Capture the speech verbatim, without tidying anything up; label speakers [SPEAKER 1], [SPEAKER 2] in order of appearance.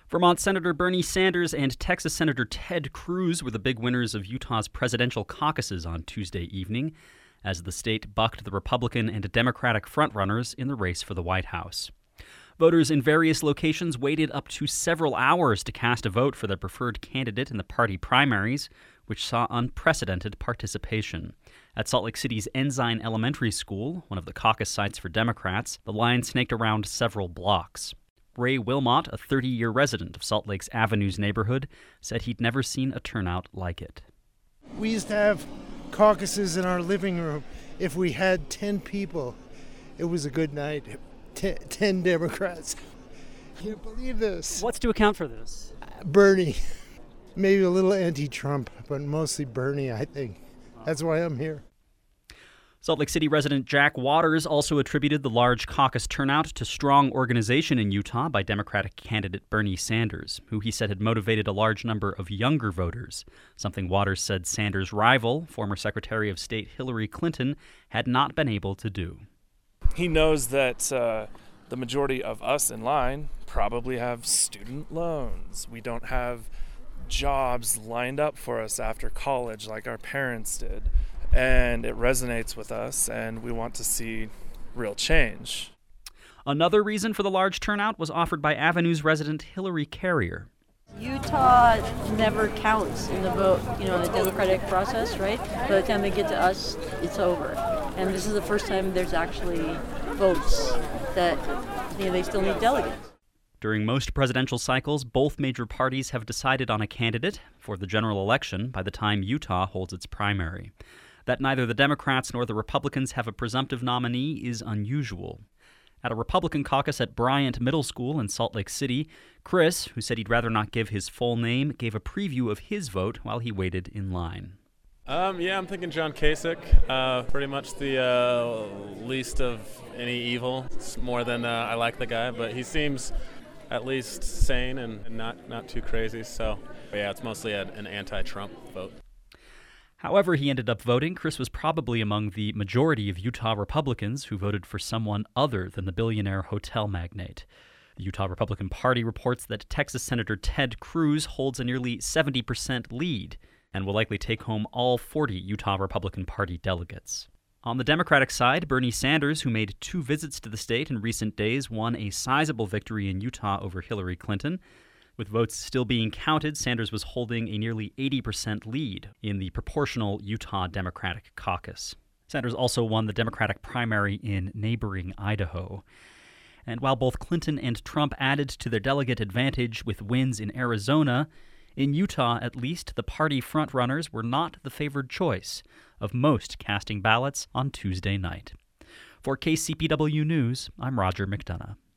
[SPEAKER 1] Vermont Senator Bernie Sanders and Texas Senator Ted Cruz were the big winners of Utah's presidential caucuses on Tuesday evening, as the state bucked the Republican and Democratic frontrunners in the race for the White House. Voters in various locations waited up to several hours to cast a vote for their preferred candidate in the party primaries, which saw unprecedented participation. At Salt Lake City's Ensign Elementary School, one of the caucus sites for Democrats, the line snaked around several blocks. Ray Wilmot, a thirty-year resident of Salt Lake's Avenues neighborhood, said he'd never seen a turnout like it.
[SPEAKER 2] We used to have caucuses in our living room. If we had ten people, it was a good night. Ten, ten Democrats. Can't believe this.
[SPEAKER 3] What's to account for this?
[SPEAKER 2] Bernie. Maybe a little anti-Trump, but mostly Bernie, I think. That's why I'm here.
[SPEAKER 1] Salt Lake City resident Jack Waters also attributed the large caucus turnout to strong organization in Utah by Democratic candidate Bernie Sanders, who he said had motivated a large number of younger voters, something Waters said Sanders' rival, former Secretary of State Hillary Clinton, had not been able to do.
[SPEAKER 4] He knows that uh, the majority of us in line probably have student loans. We don't have jobs lined up for us after college like our parents did. And it resonates with us, and we want to see real change.
[SPEAKER 1] Another reason for the large turnout was offered by Avenues resident Hillary Carrier.
[SPEAKER 5] Utah never counts in the vote, you know, in the democratic process, right? By the time they get to us, it's over. And this is the first time there's actually votes that, you know, they still need delegates.
[SPEAKER 1] During most presidential cycles, both major parties have decided on a candidate for the general election by the time Utah holds its primary. That neither the Democrats nor the Republicans have a presumptive nominee is unusual. At a Republican caucus at Bryant Middle School in Salt Lake City, Chris, who said he'd rather not give his full name, gave a preview of his vote while he waited in line.
[SPEAKER 6] Um, yeah, I'm thinking John Kasich. Uh, pretty much the uh, least of any evil. It's more than uh, I like the guy, but he seems at least sane and, and not, not too crazy. So, yeah, it's mostly a, an anti-Trump vote.
[SPEAKER 1] However he ended up voting, Chris was probably among the majority of Utah Republicans who voted for someone other than the billionaire hotel magnate. The Utah Republican Party reports that Texas Senator Ted Cruz holds a nearly seventy percent lead and will likely take home all forty Utah Republican Party delegates. On the Democratic side, Bernie Sanders, who made two visits to the state in recent days, won a sizable victory in Utah over Hillary Clinton. With votes still being counted, Sanders was holding a nearly eighty percent lead in the proportional Utah Democratic caucus. Sanders also won the Democratic primary in neighboring Idaho. And while both Clinton and Trump added to their delegate advantage with wins in Arizona, in Utah, at least, the party frontrunners were not the favored choice of most casting ballots on Tuesday night. For K C P W News, I'm Roger McDonough.